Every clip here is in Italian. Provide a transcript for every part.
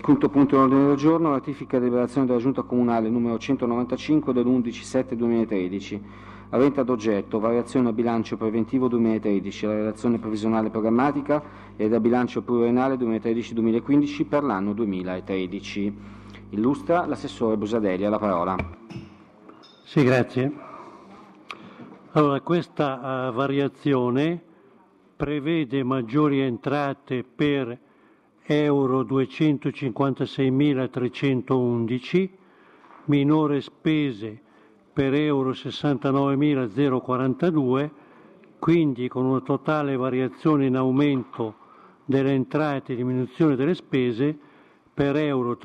Quinto punto all'ordine del giorno, ratifica e deliberazione della Giunta Comunale numero 195 dell'11/7/2013, avente ad oggetto variazione a bilancio preventivo 2013, la relazione previsionale programmatica e da bilancio pluriennale 2013-2015 per l'anno 2013. Illustra l'assessore Busadelli, la parola. Sì, grazie. Allora, questa variazione prevede maggiori entrate per euro 256.311, minore spese per euro 69.042, quindi con una totale variazione in aumento delle entrate e diminuzione delle spese per euro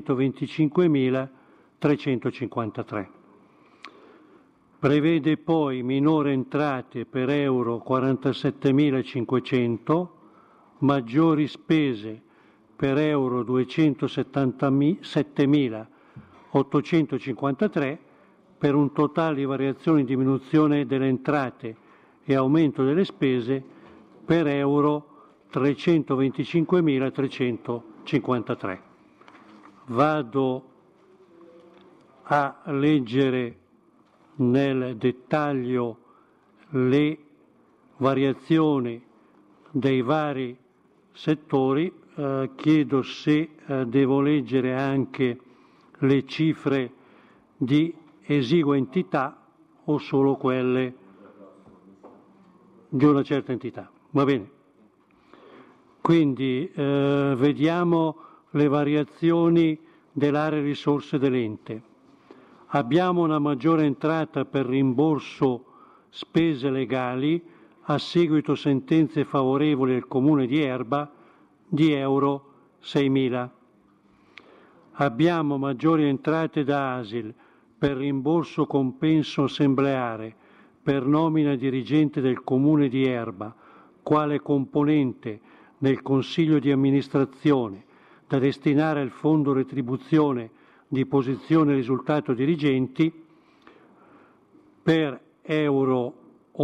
325.353. Prevede poi minore entrate per euro 47.500, maggiori spese per euro 277.853, per un totale di variazione e diminuzione delle entrate e aumento delle spese per euro 325.353. Vado a leggere nel dettaglio le variazioni dei vari settori. Chiedo se devo leggere anche le cifre di esigua entità o solo quelle di una certa entità. Va bene. Quindi vediamo le variazioni dell'area risorse dell'ente. Abbiamo una maggiore entrata per rimborso spese legali a seguito sentenze favorevoli al Comune di Erba di euro 6.000. Abbiamo maggiori entrate da ASIL per rimborso compenso assembleare per nomina dirigente del Comune di Erba quale componente del Consiglio di amministrazione da destinare al Fondo Retribuzione di posizione risultato dirigenti per euro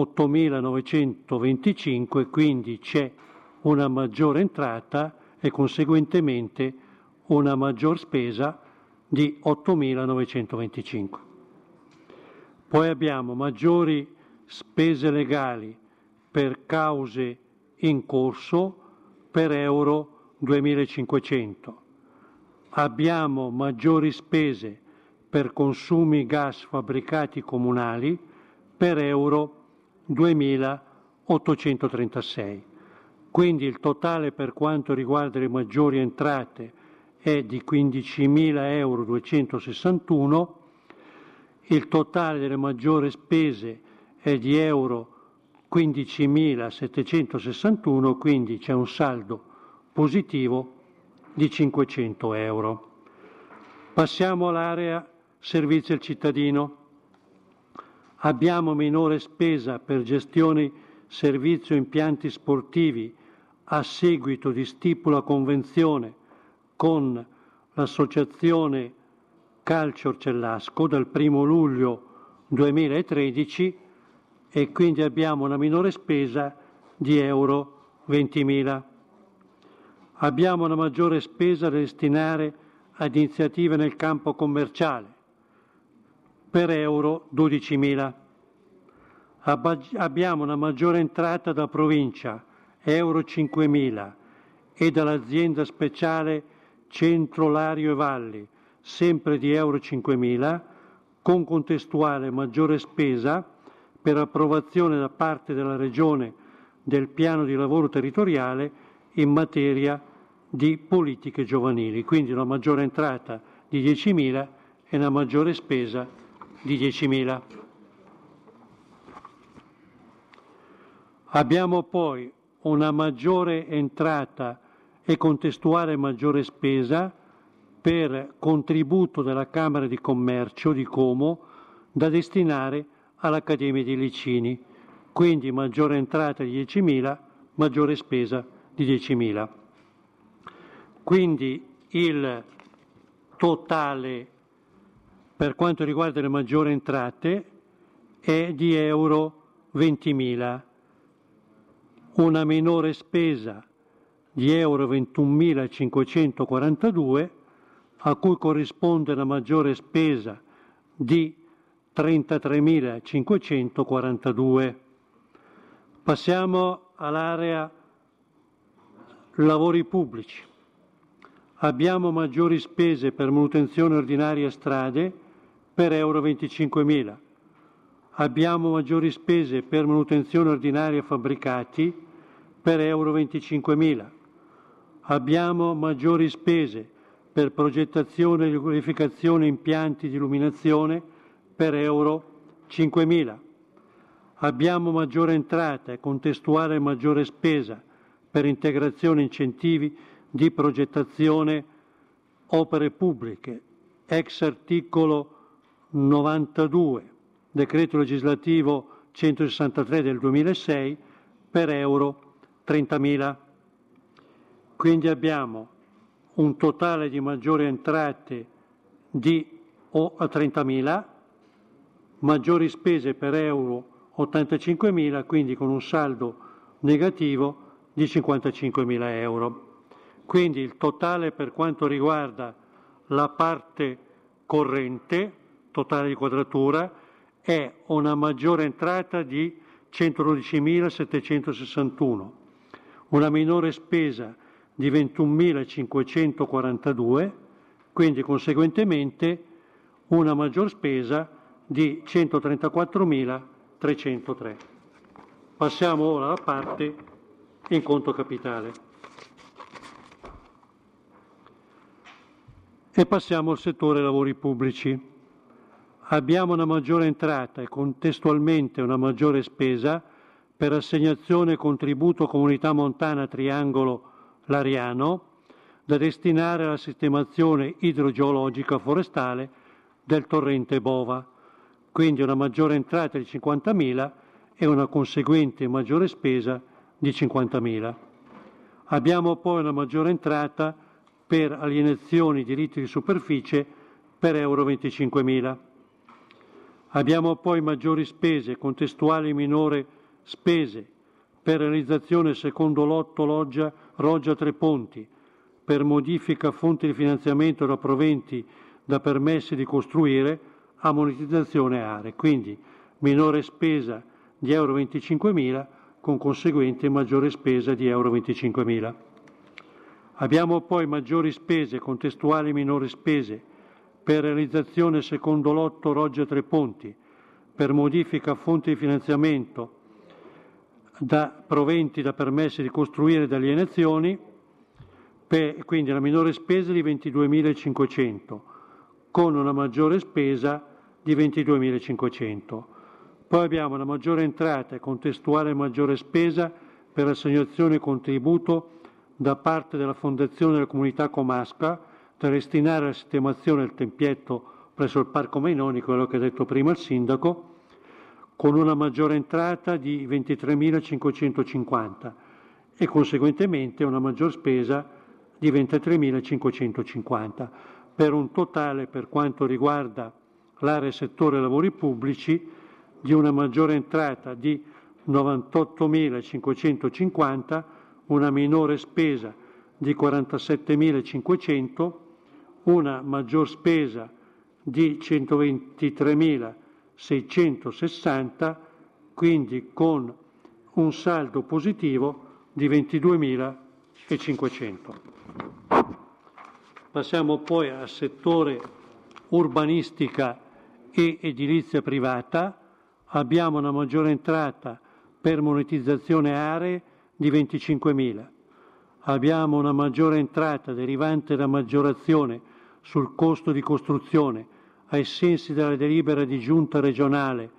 8.925, quindi c'è una maggiore entrata e conseguentemente una maggior spesa di 8.925. Poi abbiamo maggiori spese legali per cause in corso per euro 2.500. Abbiamo maggiori spese per consumi gas fabbricati comunali per euro 2.836. Quindi il totale per quanto riguarda le maggiori entrate è di 15.261 euro, il totale delle maggiori spese è di euro 15.761, quindi c'è un saldo positivo di 500 euro. Passiamo all'area servizi al cittadino. Abbiamo minore spesa per gestione servizio impianti sportivi a seguito di stipula convenzione con l'associazione Calcio Orcellasco dal 1 luglio 2013 e quindi abbiamo una minore spesa di euro 20.000. Abbiamo una maggiore spesa da destinare ad iniziative nel campo commerciale per euro 12.000. Abbiamo una maggiore entrata da provincia, euro 5.000, e dall'azienda speciale Centro Lario e Valli, sempre di euro 5.000, con contestuale maggiore spesa per approvazione da parte della Regione del piano di lavoro territoriale in materia di politiche giovanili, quindi una maggiore entrata di 10.000 e una maggiore spesa di 10.000. Abbiamo poi una maggiore entrata e contestuale maggiore spesa per contributo della Camera di Commercio di Como da destinare all'Accademia di Licini, quindi maggiore entrata di 10.000, maggiore spesa di 10.000. Quindi il totale per quanto riguarda le maggiori entrate è di euro 20.000, una minore spesa di euro 21.542, a cui corrisponde una maggiore spesa di 33.542. Passiamo all'area lavori pubblici. Abbiamo maggiori spese per manutenzione ordinaria strade per euro 25.000. Abbiamo maggiori spese per manutenzione ordinaria fabbricati per euro 25.000. Abbiamo maggiori spese per progettazione e riqualificazione impianti di illuminazione per euro 5.000. Abbiamo maggiore entrata e contestuale maggiore spesa per integrazione e incentivi di progettazione opere pubbliche, ex articolo 92, decreto legislativo 163 del 2006, per euro 30.000. Quindi abbiamo un totale di maggiori entrate di 30.000, maggiori spese per euro 85.000, quindi con un saldo negativo di 55.000 euro. Quindi il totale per quanto riguarda la parte corrente, totale di quadratura, è una maggiore entrata di 112.761, una minore spesa di 21.542, quindi conseguentemente una maggior spesa di 134.303. Passiamo ora alla parte in conto capitale. E passiamo al settore lavori pubblici. Abbiamo una maggiore entrata e contestualmente una maggiore spesa per assegnazione contributo Comunità Montana Triangolo Lariano da destinare alla sistemazione idrogeologica forestale del torrente Bova, quindi una maggiore entrata di 50.000 e una conseguente maggiore spesa di 50.000. Abbiamo poi una maggiore entrata per alienazioni di diritti di superficie per euro 25.000. Abbiamo poi maggiori spese, contestuali minore spese per realizzazione secondo lotto Roggia Tre Ponti, per modifica fonti di finanziamento da proventi da permessi di costruire a monetizzazione aree, quindi minore spesa di euro 25.000 con conseguente maggiore spesa di euro 25.000. Abbiamo poi maggiori spese, contestuali minori spese, per realizzazione secondo lotto Roggia Tre Ponti, per modifica fonti di finanziamento da proventi da permessi di costruire ed alienazioni, quindi una minore spesa di 22.500, con una maggiore spesa di 22.500. Poi abbiamo una maggiore entrata e contestuale maggiore spesa per assegnazione e contributo da parte della Fondazione della Comunità Comasca da destinare alla sistemazione del tempietto presso il Parco Mainoni, quello che ha detto prima il Sindaco, con una maggiore entrata di 23.550 e conseguentemente una maggior spesa di 23.550, per un totale, per quanto riguarda l'area settore lavori pubblici, di una maggiore entrata di 98.550, una minore spesa di 47.500, una maggior spesa di 123.660, quindi con un saldo positivo di 22.500. Passiamo poi al settore urbanistica e edilizia privata. Abbiamo una maggiore entrata per monetizzazione aree di 25.000. Abbiamo una maggiore entrata derivante da maggiorazione sul costo di costruzione ai sensi della delibera di giunta regionale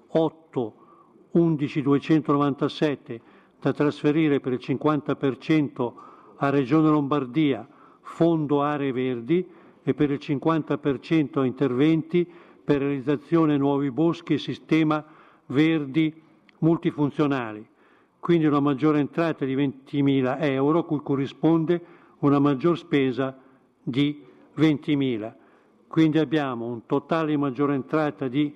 8/11/297 da trasferire per il 50% a Regione Lombardia Fondo Aree Verdi e per il 50% a interventi per realizzazione nuovi boschi e sistema verdi multifunzionali. Quindi una maggiore entrata di 20.000 euro, a cui corrisponde una maggior spesa di 20.000. Quindi abbiamo un totale di maggiore entrata di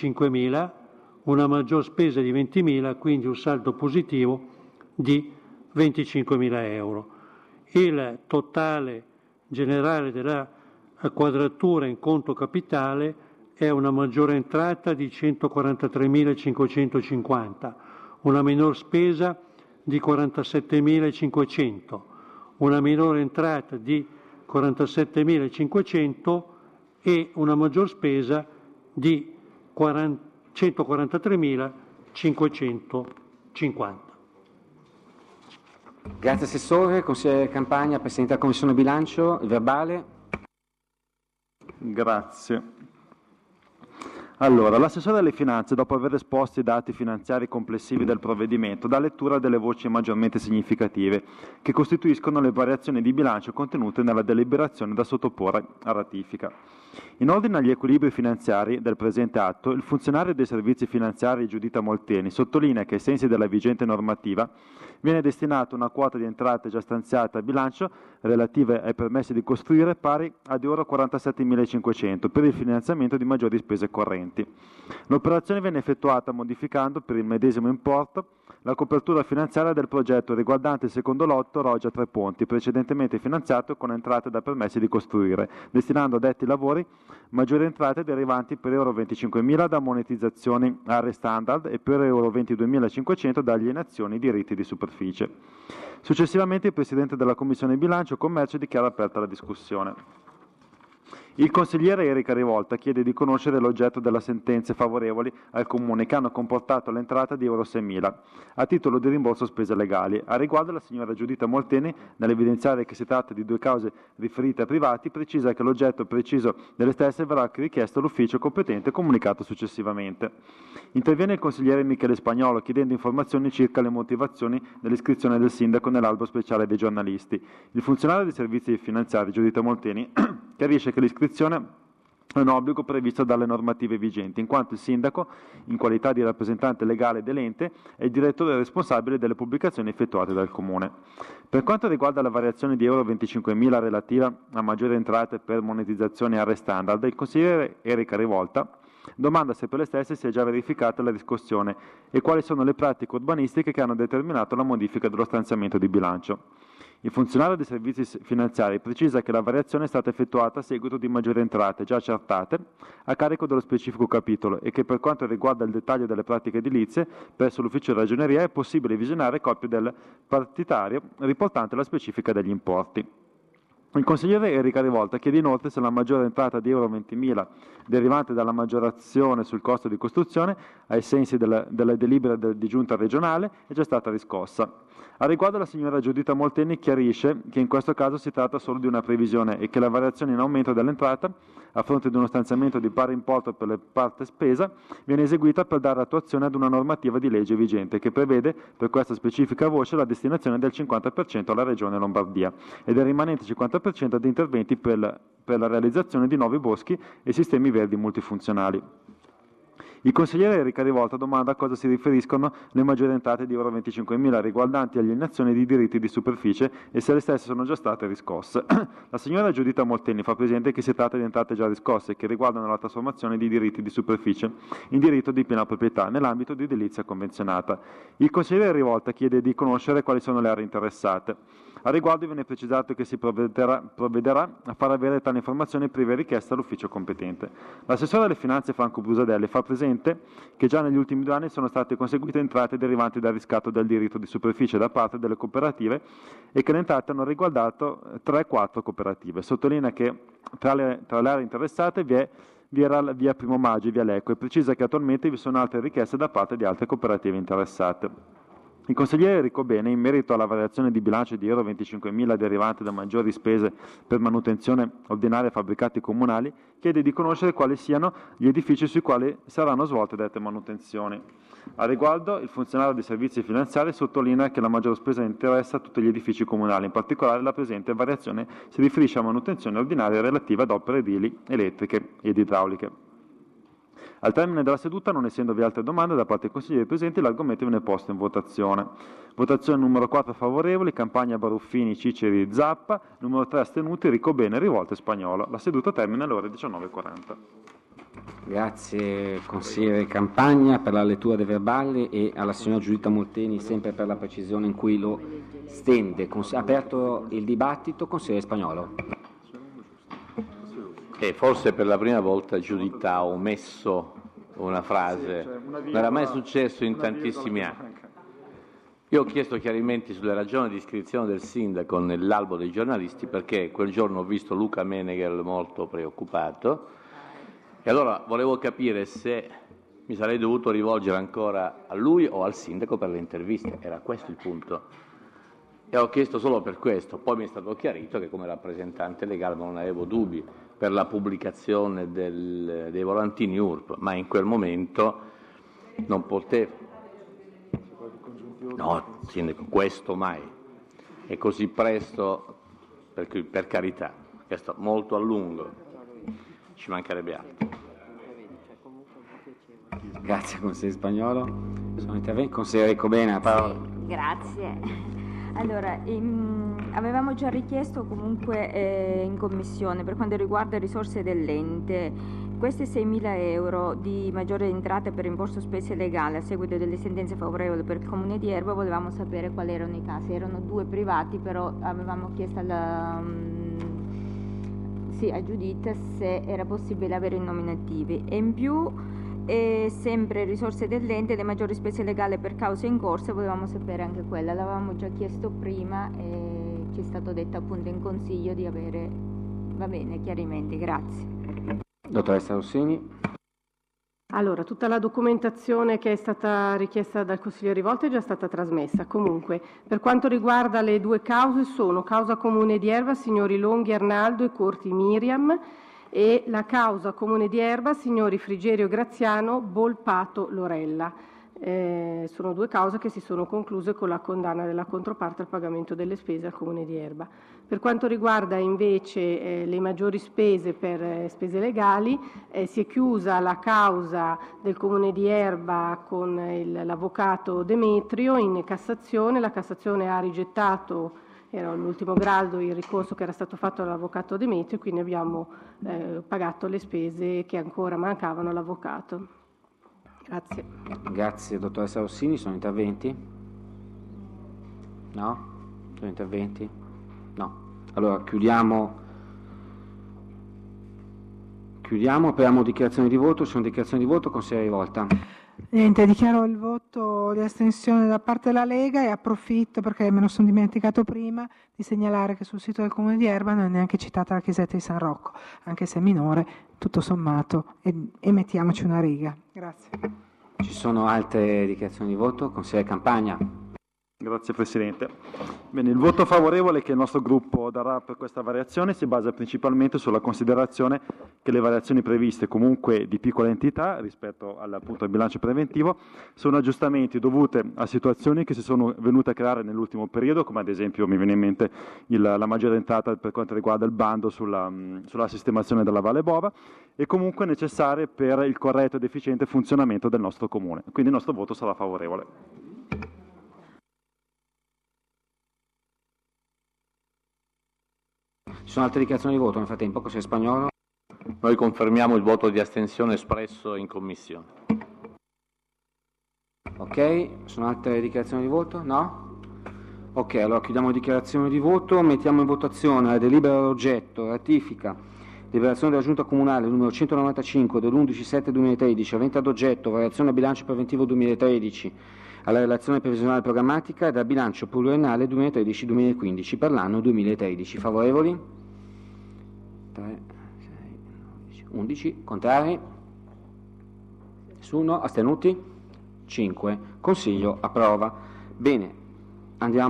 45.000, una maggior spesa di 20.000, quindi un saldo positivo di 25.000 euro. Il totale generale della quadratura in conto capitale è una maggiore entrata di 143.550, una minor spesa di 47.500, una minore entrata di 47.500 e una maggior spesa di 143.550. Grazie Assessore. Consigliere Campagna, Presidente della Commissione Bilancio, il verbale. Grazie. Allora, l'assessore alle finanze, dopo aver esposto i dati finanziari complessivi del provvedimento, dà lettura delle voci maggiormente significative, che costituiscono le variazioni di bilancio contenute nella deliberazione da sottoporre a ratifica. In ordine agli equilibri finanziari del presente atto, il funzionario dei servizi finanziari Giuditta Molteni sottolinea che, ai sensi della vigente normativa, viene destinata una quota di entrate già stanziata a bilancio relative ai permessi di costruire pari ad euro 47.500 per il finanziamento di maggiori spese correnti. L'operazione viene effettuata modificando per il medesimo importo la copertura finanziaria del progetto riguardante il secondo lotto Roggia Tre Ponti, precedentemente finanziato con entrate da permessi di costruire, destinando a detti lavori maggiori entrate derivanti per euro 25.000 da monetizzazioni aree standard e per euro 22.500 da alienazioni diritti di superficie. Successivamente il Presidente della Commissione Bilancio Commercio dichiara aperta la discussione. Il consigliere Erika Rivolta chiede di conoscere l'oggetto delle sentenze favorevoli al Comune che hanno comportato l'entrata di euro 6.000 a titolo di rimborso spese legali. A riguardo la signora Giuditta Molteni, nell'evidenziare che si tratta di 2 cause riferite a privati, precisa che l'oggetto preciso delle stesse verrà richiesto all'ufficio competente e comunicato successivamente. Interviene il consigliere Michele Spagnolo chiedendo informazioni circa le motivazioni dell'iscrizione del sindaco nell'albo speciale dei giornalisti. Il funzionario dei servizi finanziari Giuditta Molteni chiarisce che l'iscrizione è un obbligo previsto dalle normative vigenti, in quanto il sindaco, in qualità di rappresentante legale dell'ente, è il direttore responsabile delle pubblicazioni effettuate dal Comune. Per quanto riguarda la variazione di euro 25.000 relativa a maggiori entrate per monetizzazioni aree standard, il consigliere Erika Rivolta domanda se per le stesse si è già verificata la riscossione e quali sono le pratiche urbanistiche che hanno determinato la modifica dello stanziamento di bilancio. Il funzionario dei servizi finanziari precisa che la variazione è stata effettuata a seguito di maggiori entrate già accertate a carico dello specifico capitolo e che per quanto riguarda il dettaglio delle pratiche edilizie, presso l'ufficio di ragioneria è possibile visionare copie del partitario riportante la specifica degli importi. Il consigliere Erika Rivolta chiede inoltre se la maggiore entrata di euro 20.000 derivante dalla maggiorazione sul costo di costruzione ai sensi della delibera di giunta regionale è già stata riscossa. A riguardo la signora Giuditta Molteni chiarisce che in questo caso si tratta solo di una previsione e che la variazione in aumento dell'entrata, a fronte di uno stanziamento di pari importo per la parte spesa, viene eseguita per dare attuazione ad una normativa di legge vigente che prevede per questa specifica voce la destinazione del 50% alla Regione Lombardia e del rimanente 50% ad interventi per la realizzazione di nuovi boschi e sistemi verdi multifunzionali. Il consigliere Erika Rivolta domanda a cosa si riferiscono le maggiori entrate di euro 25.000 riguardanti alienazioni di diritti di superficie e se le stesse sono già state riscosse. La signora Giuditta Molteni fa presente che si tratta di entrate già riscosse che riguardano la trasformazione di diritti di superficie in diritto di piena proprietà nell'ambito di edilizia convenzionata. Il consigliere Rivolta chiede di conoscere quali sono le aree interessate. A riguardo viene precisato che si provvederà a far avere tale informazione previa richiesta all'ufficio competente. L'assessore alle finanze Franco Brusadelli fa presente che già negli ultimi 2 anni sono state conseguite entrate derivanti dal riscatto del diritto di superficie da parte delle cooperative e che le entrate hanno riguardato 3-4 cooperative. Sottolinea che tra le aree interessate vi era la via Primo Maggio e via Lecco e precisa che attualmente vi sono altre richieste da parte di altre cooperative interessate. Il consigliere Enrico Bene, in merito alla variazione di bilancio di euro 25.000 derivante da maggiori spese per manutenzione ordinaria fabbricati comunali, chiede di conoscere quali siano gli edifici sui quali saranno svolte dette manutenzioni. A riguardo, il funzionario dei servizi finanziari sottolinea che la maggior spesa interessa tutti gli edifici comunali, in particolare la presente variazione si riferisce a manutenzione ordinaria relativa ad opere edili, elettriche ed idrauliche. Al termine della seduta, non essendovi altre domande da parte dei consiglieri presenti, l'argomento viene posto in votazione. Votazione numero 4 favorevoli, Campagna Baruffini, Ciceri, Zappa, numero 3 astenuti, Rico Bene, Rivolta e Spagnolo. La seduta termina alle ore 19:40. Grazie consigliere Campagna per la lettura dei verbali e alla signora Giuditta Molteni sempre per la precisione in cui lo stende. Aperto il dibattito, consigliere Spagnolo. Forse per la prima volta Giuditta ha omesso una frase, non era mai successo in tantissimi anni. Io ho chiesto chiarimenti sulle ragioni di iscrizione del sindaco nell'albo dei giornalisti perché quel giorno ho visto Luca Menegel molto preoccupato e allora volevo capire se mi sarei dovuto rivolgere ancora a lui o al sindaco per le interviste, era questo il punto. E ho chiesto solo per questo, poi mi è stato chiarito che come rappresentante legale non avevo dubbi per la pubblicazione dei volantini URP, ma in quel momento non potevo. No, sindaco, questo mai. E così presto, per carità, questo molto a lungo, ci mancherebbe altro. Grazie consigliere Spagnolo. Sono interventi. Consigliere Ricobena, parola. Grazie. Allora, avevamo già richiesto comunque in commissione per quanto riguarda risorse dell'ente, questi 6.000 euro di maggiore entrata per rimborso spese legali a seguito delle sentenze favorevoli per il Comune di Erba, volevamo sapere quali erano i casi. Erano 2 privati, però avevamo chiesto a Giuditta se era possibile avere i nominativi. E in più, sempre risorse dell'ente, le maggiori spese legali per cause in corso, volevamo sapere anche quella. L'avevamo già chiesto prima e ci è stato detto appunto in consiglio di avere, va bene, chiarimenti. Grazie. Dottoressa Rossini. Allora, tutta la documentazione che è stata richiesta dal consigliere Rivolta è già stata trasmessa. Comunque, per quanto riguarda le 2 cause, sono causa Comune di Erba, signori Longhi Arnaldo e Corti Miriam, e la causa Comune di Erba, signori Frigerio Graziano, Bolpato Lorella. Sono 2 cause che si sono concluse con la condanna della controparte al pagamento delle spese al Comune di Erba. Per quanto riguarda invece le maggiori spese per spese legali, si è chiusa la causa del Comune di Erba con l'avvocato Demetrio in Cassazione. La Cassazione ha rigettato, era all'ultimo grado, il ricorso che era stato fatto dall'avvocato Demetrio, quindi abbiamo pagato le spese che ancora mancavano all'avvocato. Grazie. Grazie dottoressa Rossini, sono interventi? No? Sono interventi? No. Allora chiudiamo, apriamo dichiarazioni di voto, sono dichiarazioni di voto, consigliere Rivolta. Niente, dichiaro il voto di astensione da parte della Lega e approfitto, perché me lo sono dimenticato prima, di segnalare che sul sito del Comune di Erba non è neanche citata la chiesetta di San Rocco, anche se è minore, tutto sommato, e mettiamoci una riga. Grazie. Ci sono altre dichiarazioni di voto? Consigliere Campagna. Grazie Presidente. Bene, il voto favorevole che il nostro gruppo darà per questa variazione si basa principalmente sulla considerazione che le variazioni previste, comunque di piccola entità rispetto al bilancio preventivo, sono aggiustamenti dovuti a situazioni che si sono venute a creare nell'ultimo periodo, come ad esempio mi viene in mente la maggiore entrata per quanto riguarda il bando sulla sistemazione della Valle Bova, e comunque necessarie per il corretto ed efficiente funzionamento del nostro Comune. Quindi il nostro voto sarà favorevole. Ci sono altre dichiarazioni di voto nel frattempo, consigliere Spagnolo? Noi confermiamo il voto di astensione espresso in Commissione. Ok, sono altre dichiarazioni di voto? No? Ok, allora chiudiamo le dichiarazioni di voto, mettiamo in votazione la delibera d'oggetto, ratifica, deliberazione della Giunta Comunale numero 195 dell'11/7/2013, avente ad oggetto variazione al bilancio preventivo 2013, alla relazione previsionale programmatica e al bilancio pluriennale 2013-2015 per l'anno 2013. Favorevoli? 3, 6, 11. Contrari? Nessuno? Astenuti? 5. Consiglio approva. Bene, andiamo.